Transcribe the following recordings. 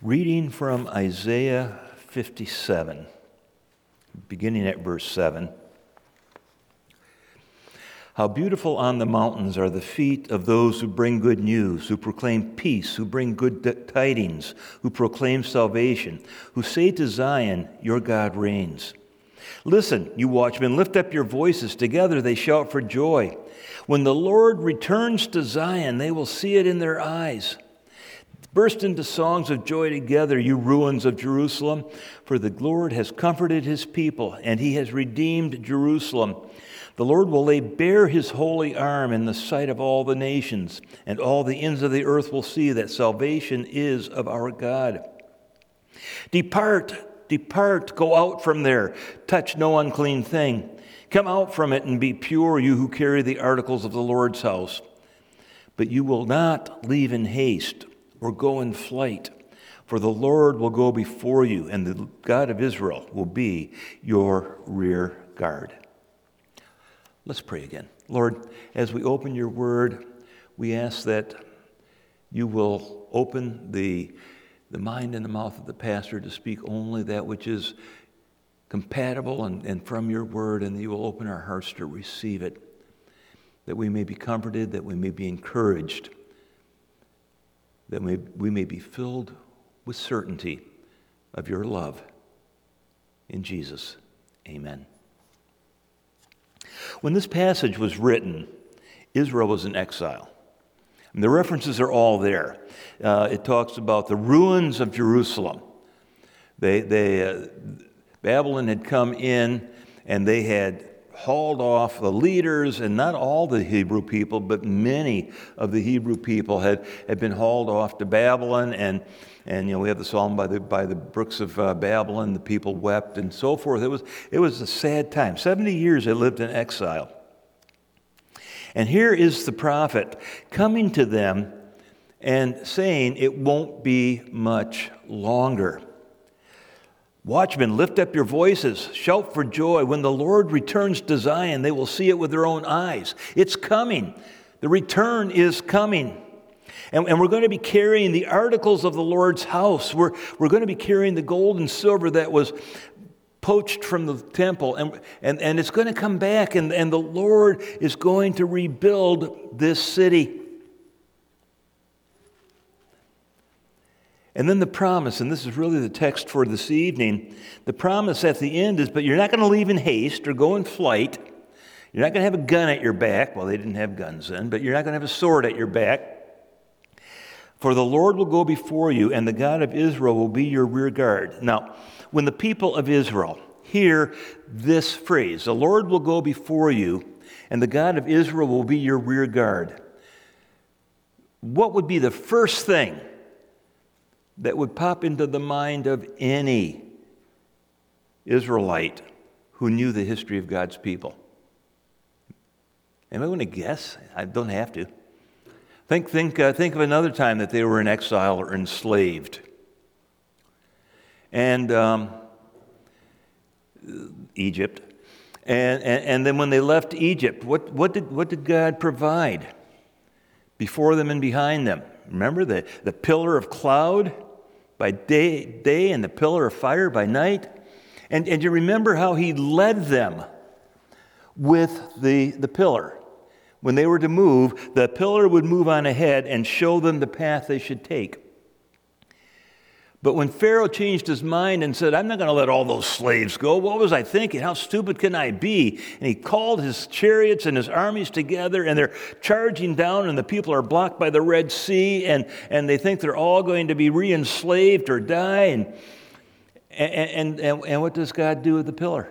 Reading from Isaiah 57, beginning at verse 7. How beautiful on the mountains are the feet of those who bring good news, who proclaim peace, who bring good tidings, who proclaim salvation, who say to Zion, your God reigns. Listen, you watchmen, lift up your voices. Together they shout for joy. When the Lord returns to Zion, they will see it in their eyes. Burst into songs of joy together, you ruins of Jerusalem, for the Lord has comforted his people, and he has redeemed Jerusalem. The Lord will lay bare his holy arm in the sight of all the nations, and all the ends of the earth will see that salvation is of our God. Depart, depart, go out from there, touch no unclean thing. Come out from it and be pure, you who carry the articles of the Lord's house. But you will not leave in haste or go in flight, for the Lord will go before you, and the God of Israel will be your rear guard. Let's pray again. Lord, as we open your word, we ask that you will open the mind and the mouth of the pastor to speak only that which is compatible and from your word, and that you will open our hearts to receive it, that we may be comforted, that we may be encouraged, that we may be filled with certainty of your love. In Jesus, amen. When this passage was written, Israel was in exile. And the references are all there. It talks about the ruins of Jerusalem. Babylon had come in, and they had hauled off the leaders, and not all the Hebrew people, but many of the Hebrew people had been hauled off to Babylon, and we have the psalm by the brooks of Babylon, the people wept and so forth. It was a sad time. 70 years they lived in exile. And here is the prophet coming to them and saying it won't be much longer. Watchmen, lift up your voices, shout for joy. When the Lord returns to Zion, they will see it with their own eyes. It's coming. The return is coming. And we're going to be carrying the articles of the Lord's house. We're going to be carrying the gold and silver that was poached from the temple. And it's going to come back, and the Lord is going to rebuild this city. And then the promise, and this is really the text for this evening, the promise at the end is, but you're not going to leave in haste or go in flight. You're not going to have a gun at your back. Well, they didn't have guns then, but you're not going to have a sword at your back. For the Lord will go before you, and the God of Israel will be your rear guard. Now, when the people of Israel hear this phrase, the Lord will go before you, and the God of Israel will be your rear guard, what would be the first thing that would pop into the mind of any Israelite who knew the history of God's people? Anybody want to guess? I don't have to. Think of another time that they were in exile or enslaved. And Egypt. And then when they left Egypt, what did God provide before them and behind them? Remember the pillar of cloud by day and the pillar of fire by night? And you remember how he led them with the pillar. When they were to move, the pillar would move on ahead and show them the path they should take. But when Pharaoh changed his mind and said, I'm not going to let all those slaves go, what was I thinking? How stupid can I be? And he called his chariots and his armies together, and they're charging down, and the people are blocked by the Red Sea, and they think they're all going to be re-enslaved or die. And what does God do with the pillar?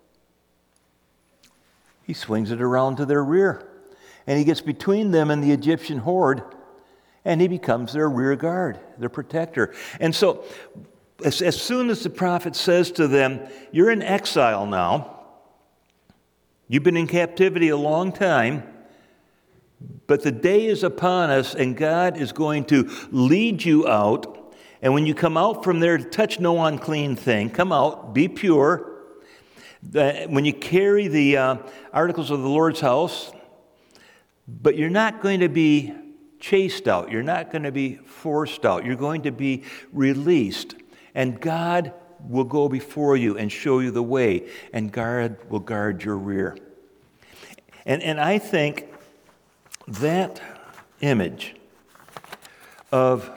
He swings it around to their rear, and he gets between them and the Egyptian horde, and he becomes their rear guard, their protector. And so, as soon as the prophet says to them, you're in exile now, you've been in captivity a long time, but the day is upon us, and God is going to lead you out. And when you come out from there, touch no unclean thing. Come out, be pure. When you carry the articles of the Lord's house, but you're not going to be chased out. You're not going to be forced out. You're going to be released. And God will go before you and show you the way, and God will guard your rear. And I think that image of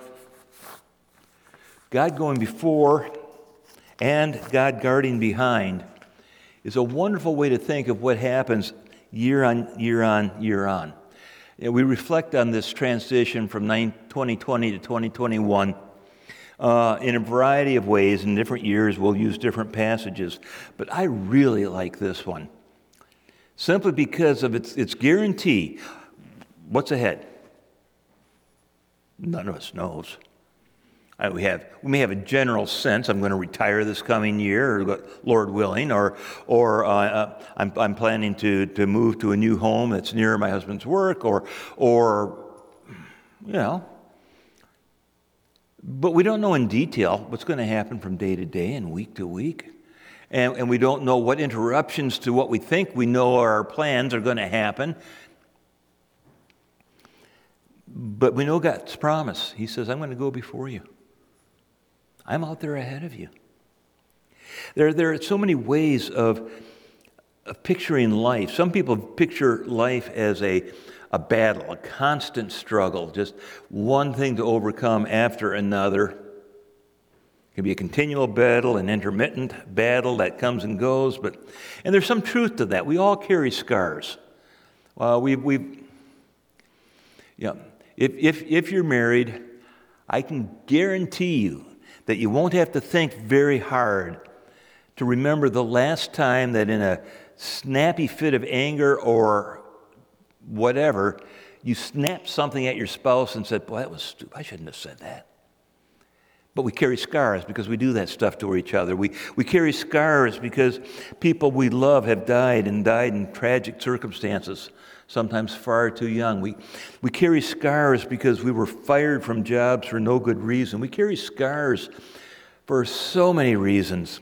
God going before and God guarding behind is a wonderful way to think of what happens year on, year on, year on. We reflect on this transition from 2020 to 2021 in a variety of ways. In different years, we'll use different passages. But I really like this one, simply because of its guarantee. What's ahead? None of us knows. We may have a general sense. I'm going to retire this coming year, or Lord willing, or I'm planning to move to a new home that's near my husband's work, or you know. But we don't know in detail what's going to happen from day to day and week to week, and we don't know what interruptions to what we think we know our plans are going to happen. But we know God's promise. He says, I'm going to go before you. I'm out there ahead of you. There are so many ways of picturing life. Some people picture life as a battle, a constant struggle, just one thing to overcome after another. It can be a continual battle, an intermittent battle that comes and goes. And there's some truth to that. We all carry scars. If you're married, I can guarantee you that you won't have to think very hard to remember the last time that in a snappy fit of anger or whatever, you snapped something at your spouse and said, boy, that was stupid. I shouldn't have said that. But we carry scars because we do that stuff to each other. We carry scars because people we love have died in tragic circumstances, sometimes far too young. We carry scars because we were fired from jobs for no good reason. We carry scars for so many reasons.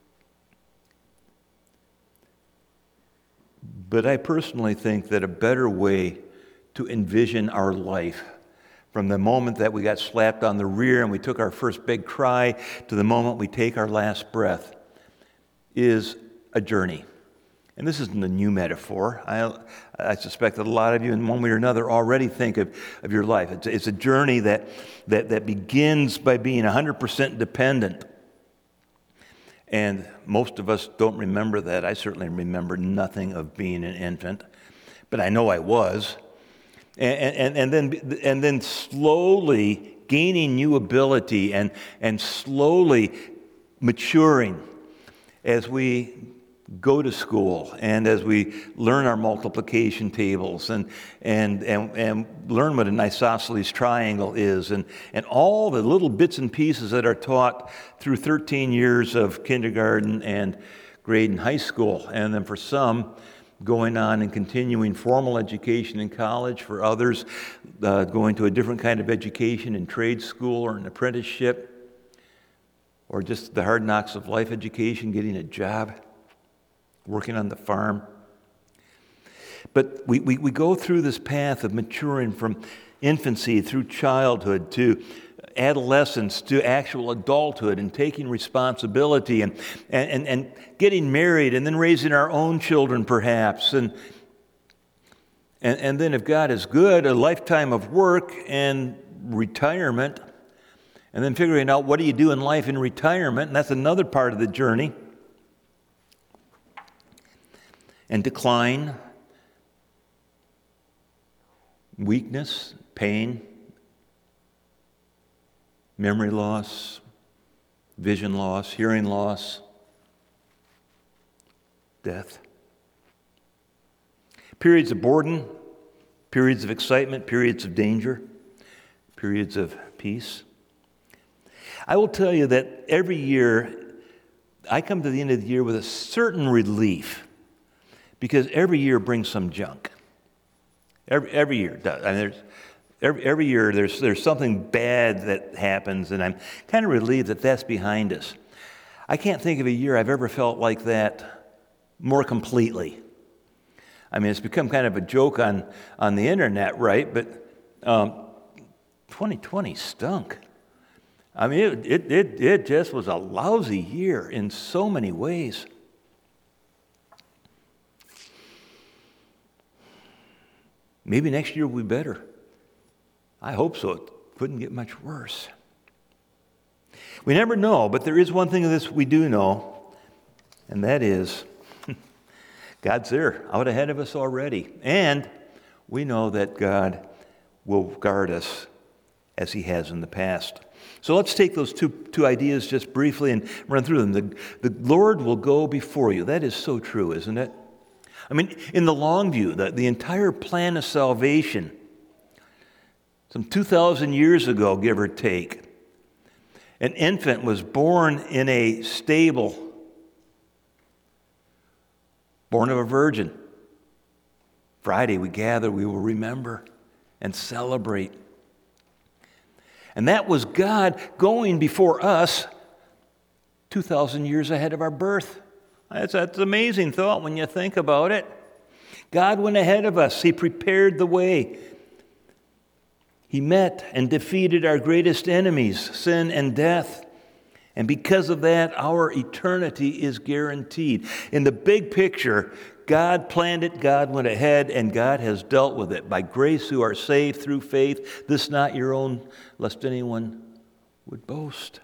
But I personally think that a better way to envision our life, from the moment that we got slapped on the rear and we took our first big cry to the moment we take our last breath, is a journey. And this isn't a new metaphor. I suspect that a lot of you in one way or another already think of your life. It's a journey that begins by being 100% dependent. And most of us don't remember that. I certainly remember nothing of being an infant, but I know I was. And then slowly gaining new ability and slowly maturing as we go to school and as we learn our multiplication tables and learn what an isosceles triangle is and all the little bits and pieces that are taught through 13 years of kindergarten and grade and high school. And then for some, going on and continuing formal education in college. For others, going to a different kind of education in trade school or an apprenticeship, or just the hard knocks of life education, getting a job, working on the farm. But we go through this path of maturing from infancy through childhood to adolescence to actual adulthood and taking responsibility and getting married and then raising our own children perhaps. And then if God is good, a lifetime of work and retirement. And then figuring out what do you do in life in retirement, and that's another part of the journey. And decline, weakness, pain, memory loss, vision loss, hearing loss, death. Periods of boredom, periods of excitement, periods of danger, periods of peace. I will tell you that every year, I come to the end of the year with a certain relief, because every year brings some junk. Every year does. I mean, every year there's something bad that happens, and I'm kind of relieved that that's behind us. I can't think of a year I've ever felt like that more completely. I mean, it's become kind of a joke on the internet, right? But 2020 stunk. I mean, it just was a lousy year in so many ways. Maybe next year will be better. I hope so. It couldn't get much worse. We never know, but there is one thing of this we do know, and that is God's there, out ahead of us already. And we know that God will guard us as he has in the past. So let's take those two ideas just briefly and run through them. The Lord will go before you. That is so true, isn't it? I mean, in the long view, the entire plan of salvation, some 2,000 years ago, give or take, an infant was born in a stable, born of a virgin. Friday we gather, we will remember and celebrate. And that was God going before us 2,000 years ahead of our birth. That's an amazing thought when you think about it. God went ahead of us. He prepared the way. He met and defeated our greatest enemies, sin and death. And because of that, our eternity is guaranteed. In the big picture, God planned it, God went ahead, and God has dealt with it. By grace you are saved through faith. This not your own, lest anyone would boast.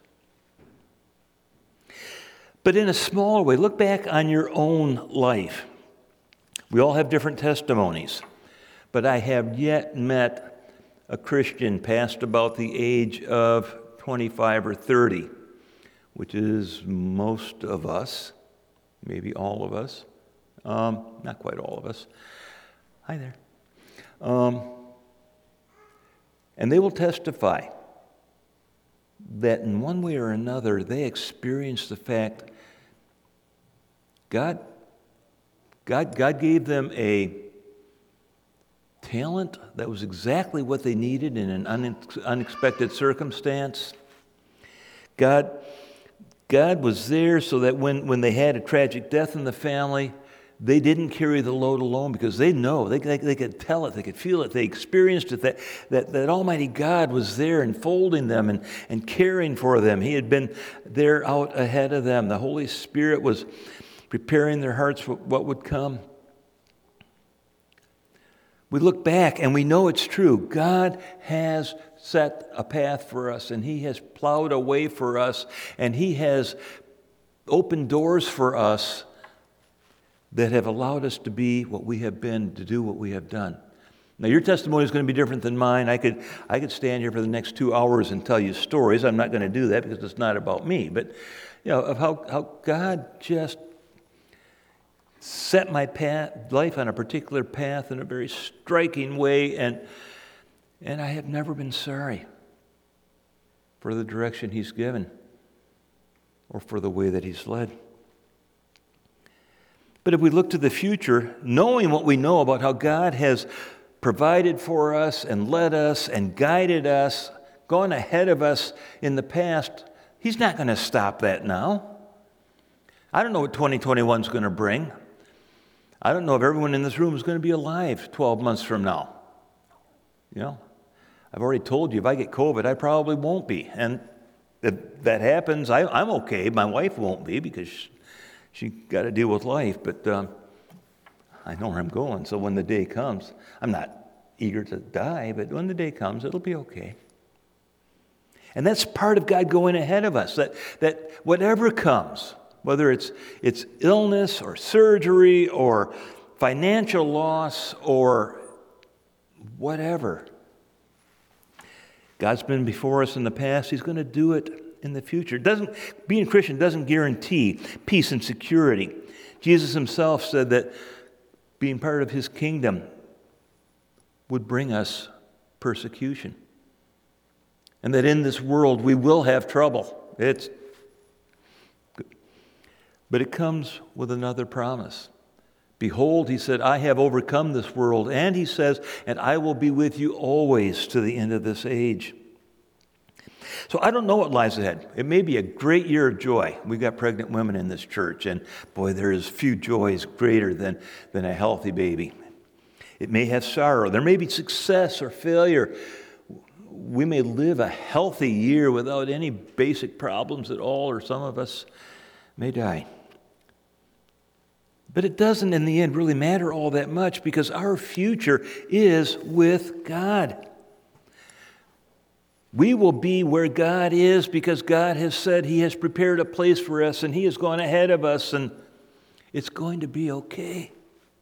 But in a smaller way, look back on your own life. We all have different testimonies, but I have yet met a Christian past about the age of 25 or 30, which is most of us, maybe all of us, not quite all of us. Hi there. And they will testify that in one way or another, they experienced the fact God gave them a talent that was exactly what they needed in an unexpected circumstance. God was there so that when they had a tragic death in the family, they didn't carry the load alone, because they know, they could tell it, they could feel it, they experienced it, that Almighty God was there enfolding them and caring for them. He had been there out ahead of them. The Holy Spirit was preparing their hearts for what would come. We look back and we know it's true. God has set a path for us, and he has plowed a way for us, and he has opened doors for us that have allowed us to be what we have been, to do what we have done. Now, your testimony is going to be different than mine. I could stand here for the next 2 hours and tell you stories. I'm not going to do that because it's not about me. But, of how God just set my life on a particular path in a very striking way, and I have never been sorry for the direction he's given or for the way that he's led. But if we look to the future, knowing what we know about how God has provided for us and led us and guided us, gone ahead of us in the past, he's not going to stop that now. I don't know what 2021 is going to bring. I don't know if everyone in this room is going to be alive 12 months from now. I've already told you, if I get COVID, I probably won't be. And if that happens, I'm okay. My wife won't be, because she got to deal with life. But I know where I'm going. So when the day comes, I'm not eager to die, but when the day comes, it'll be okay. And that's part of God going ahead of us, that whatever comes, whether it's illness or surgery or financial loss or whatever, God's been before us in the past. He's going to do it in the future. Being a Christian doesn't guarantee peace and security. Jesus himself said that being part of his kingdom would bring us persecution, and that in this world we will have trouble. But it comes with another promise. Behold, he said, I have overcome this world. And he says, and I will be with you always to the end of this age. So I don't know what lies ahead. It may be a great year of joy. We've got pregnant women in this church, and boy, there is few joys greater than a healthy baby. It may have sorrow. There may be success or failure. we may live a healthy year without any basic problems at all, or some of us may die. But it doesn't, in the end, really matter all that much because our future is with God. We will be where God is because God has said He has prepared a place for us and He has gone ahead of us, and it's going to be okay.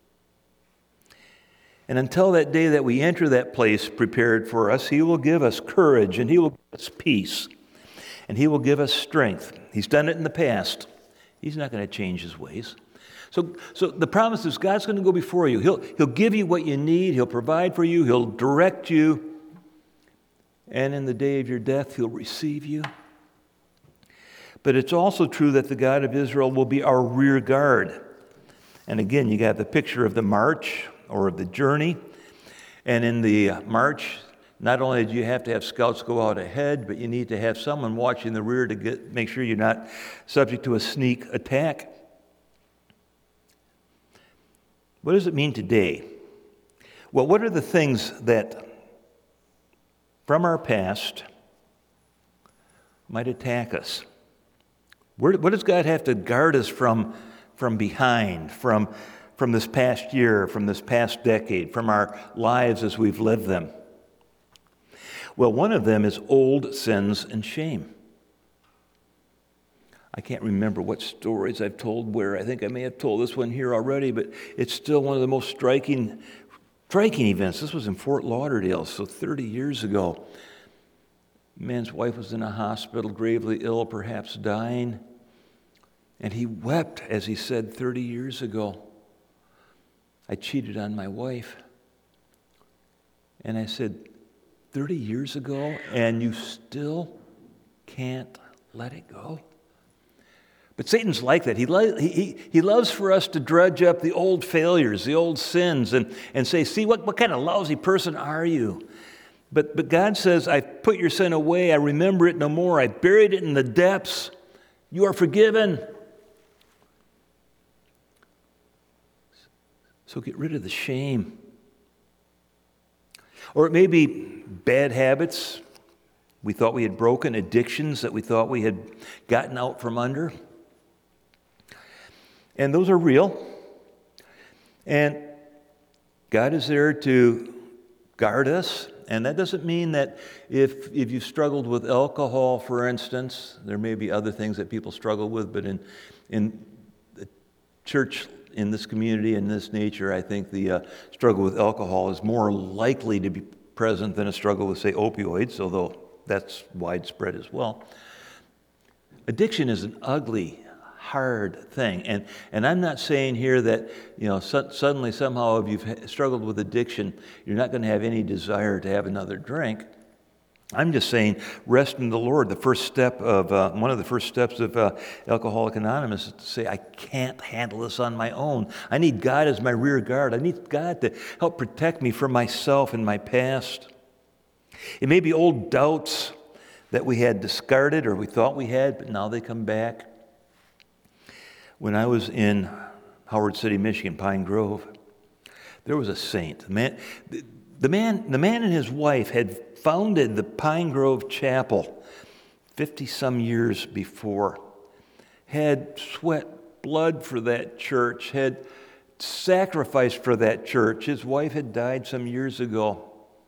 And until that day that we enter that place prepared for us, He will give us courage and He will give us peace and He will give us strength. He's done it in the past. He's not going to change His ways. So the promise is God's going to go before you. He'll give you what you need. He'll provide for you. He'll direct you. And in the day of your death, He'll receive you. But it's also true that the God of Israel will be our rear guard. And again, you got the picture of the march or of the journey. And in the march, not only do you have to have scouts go out ahead, but you need to have someone watching the rear to make sure you're not subject to a sneak attack. What does it mean today? Well, what are the things that from our past might attack us? What does God have to guard us from behind, from this past year, from this past decade, from our lives as we've lived them? Well, one of them is old sins and shame. I can't remember what stories I've told where. I think I may have told this one here already, but it's still one of the most striking events. This was in Fort Lauderdale, so 30 years ago. A man's wife was in a hospital, gravely ill, perhaps dying, and he wept as he said 30 years ago, I cheated on my wife. And I said, 30 years ago, and you still can't let it go? But Satan's like that. He loves for us to drudge up the old failures, the old sins, and say, see, what kind of lousy person are you? But God says, I put your sin away. I remember it no more. I buried it in the depths. You are forgiven. So get rid of the shame. Or it may be bad habits we thought we had broken, addictions that we thought we had gotten out from under. And those are real. And God is there to guard us. And that doesn't mean that if you've struggled with alcohol, for instance, there may be other things that people struggle with, but in the church, in this community, in this nature, I think the struggle with alcohol is more likely to be present than a struggle with, say, opioids, although that's widespread as well. Addiction is an ugly, hard thing. And I'm not saying here that, suddenly somehow if you've struggled with addiction, you're not going to have any desire to have another drink. I'm just saying rest in the Lord. The first step of, one of the first steps of Alcoholics Anonymous is to say, I can't handle this on my own. I need God as my rear guard. I need God to help protect me from myself and my past. It may be old doubts that we had discarded or we thought we had, but now they come back. When I was in Howard City, Michigan, Pine Grove, there was a saint. The man and his wife had founded the Pine Grove Chapel 50-some years before, had sweat blood for that church, had sacrificed for that church. His wife had died some years ago.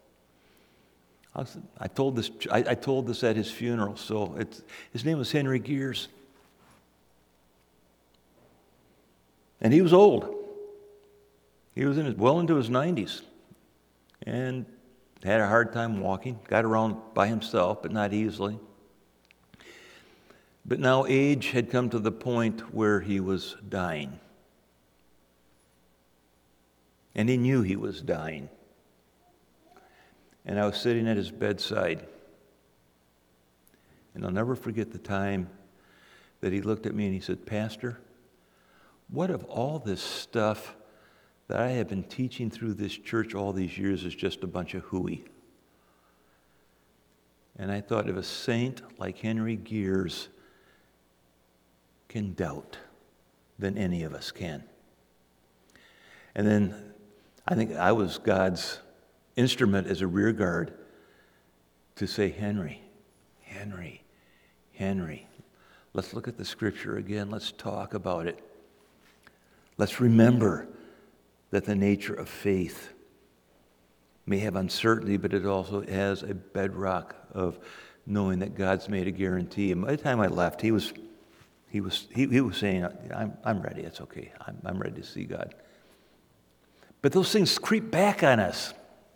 I told this at his funeral. So his name was Henry Gears. And he was old. He was well into his 90s and had a hard time walking, got around by himself, but not easily. But now age had come to the point where he was dying. And he knew he was dying. And I was sitting at his bedside. And I'll never forget the time that he looked at me and he said, Pastor, what of all this stuff that I have been teaching through this church all these years is just a bunch of hooey? And I thought, if a saint like Henry Gears can doubt, then any of us can. And then I think I was God's instrument as a rear guard to say, Henry, let's look at the scripture again. Let's talk about it. Let's remember that the nature of faith may have uncertainty, but it also has a bedrock of knowing that God's made a guarantee. And by the time I left, he was saying, I'm ready. It's okay. I'm ready to see God. But those things creep back on us.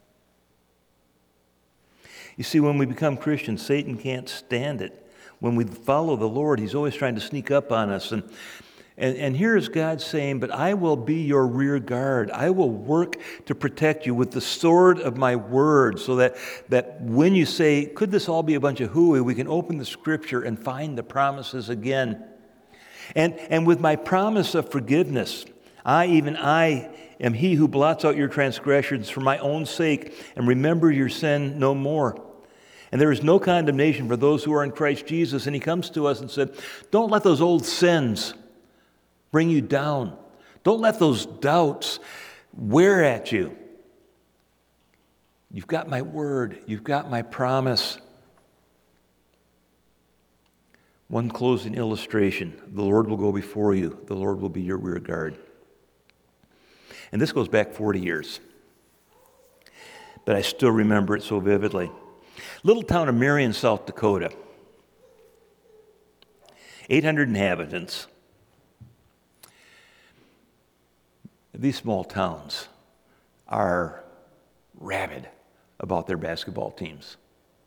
You see, when we become Christians, Satan can't stand it. When we follow the Lord, he's always trying to sneak up on us. And here is God saying, but I will be your rear guard. I will work to protect you with the sword of my word, so that when you say, could this all be a bunch of hooey, we can open the scripture and find the promises again. And with my promise of forgiveness, I am he who blots out your transgressions for my own sake, and remember your sin no more. And there is no condemnation for those who are in Christ Jesus. And he comes to us and said, don't let those old sins bring you down. Don't let those doubts wear at you. You've got my word. You've got my promise. One closing illustration. The Lord will go before you. The Lord will be your rear guard. And this goes back 40 years. But I still remember it so vividly. Little town of Marion, South Dakota. 800 inhabitants. These small towns are rabid about their basketball teams.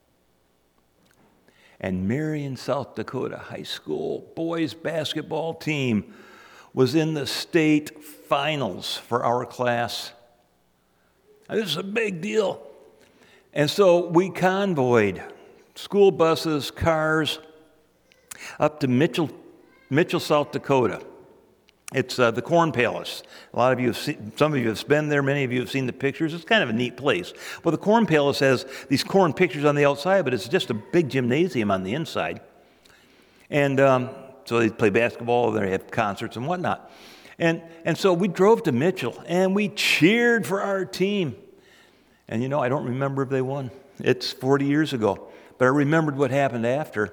And Marion, South Dakota High School boys basketball team was in the state finals for our class. This is a big deal. And so we convoyed school buses, cars, up to Mitchell, South Dakota. It's the Corn Palace. A lot of you have seen, some of you have been there, many of you have seen the pictures. It's kind of a neat place. Well, the Corn Palace has these corn pictures on the outside, but it's just a big gymnasium on the inside. And so they play basketball, they have concerts and whatnot. And so we drove to Mitchell, and we cheered for our team. And you know, I don't remember if they won. It's 40 years ago. But I remembered what happened after.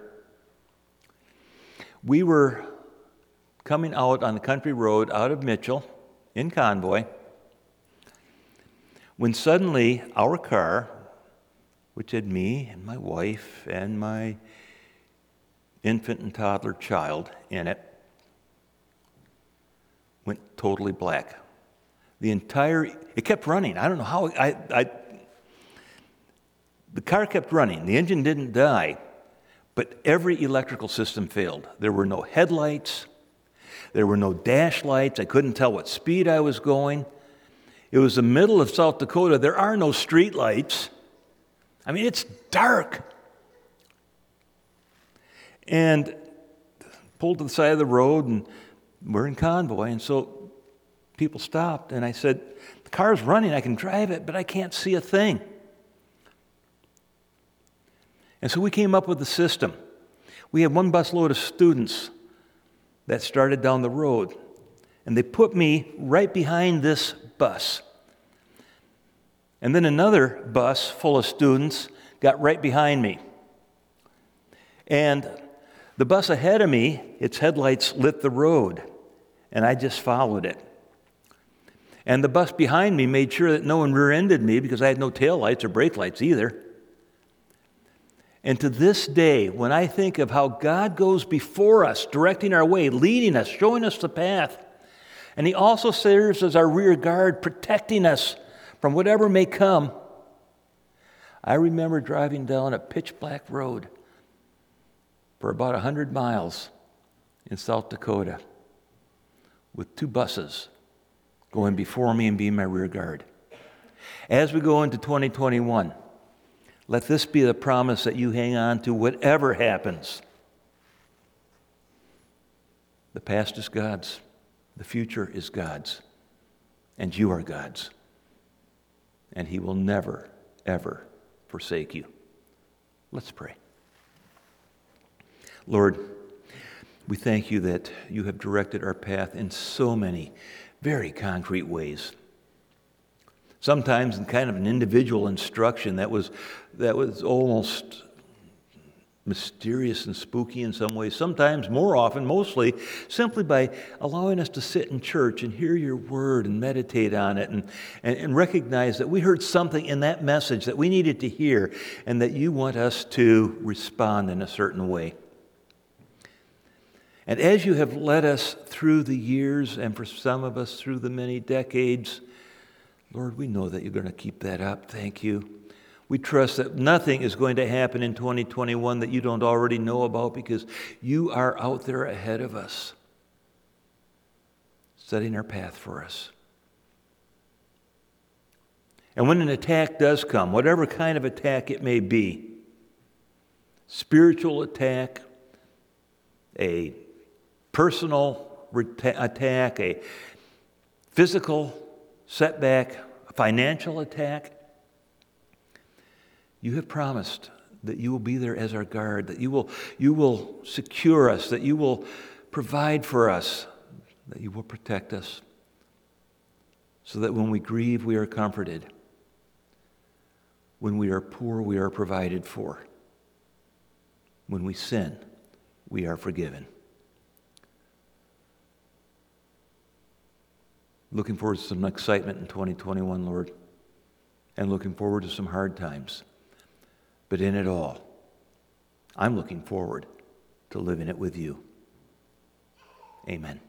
We were coming out on the country road out of Mitchell in convoy, when suddenly our car, which had me and my wife and my infant and toddler child in it, went totally black. It kept running. I don't know how, the car kept running. The engine didn't die, but every electrical system failed. There were no headlights. There were no dash lights. I couldn't tell what speed I was going. It was the middle of South Dakota. There are no street lights. I mean, it's dark. And pulled to the side of the road, and we're in convoy. And so people stopped, and I said, the car's running. I can drive it, but I can't see a thing. And so we came up with a system. We had one busload of students that started down the road. And they put me right behind this bus. And then another bus full of students got right behind me. And the bus ahead of me, its headlights lit the road. And I just followed it. And the bus behind me made sure that no one rear-ended me because I had no tail lights or brake lights either. And to this day, when I think of how God goes before us, directing our way, leading us, showing us the path, and he also serves as our rear guard, protecting us from whatever may come, I remember driving down a pitch-black road for about 100 miles in South Dakota with two buses going before me and being my rear guard. As we go into 2021, let this be the promise that you hang on to whatever happens. The past is God's. The future is God's. And you are God's. And he will never, ever forsake you. Let's pray. Lord, we thank you that you have directed our path in so many very concrete ways. Sometimes in kind of an individual instruction that was almost mysterious and spooky in some ways. Sometimes, more often, mostly, simply by allowing us to sit in church and hear your word and meditate on it and recognize that we heard something in that message that we needed to hear and that you want us to respond in a certain way. And as you have led us through the years, and for some of us through the many decades, Lord, we know that you're going to keep that up. Thank you. We trust that nothing is going to happen in 2021 that you don't already know about, because you are out there ahead of us, setting our path for us. And when an attack does come, whatever kind of attack it may be, spiritual attack, a personal attack, a physical setback, a financial attack, you have promised that you will be there as our guard, that you will secure us, that you will provide for us, that you will protect us, so that when we grieve, we are comforted. When we are poor, we are provided for. When we sin, we are forgiven. Looking forward to some excitement in 2021, Lord, and looking forward to some hard times. But in it all, I'm looking forward to living it with you. Amen.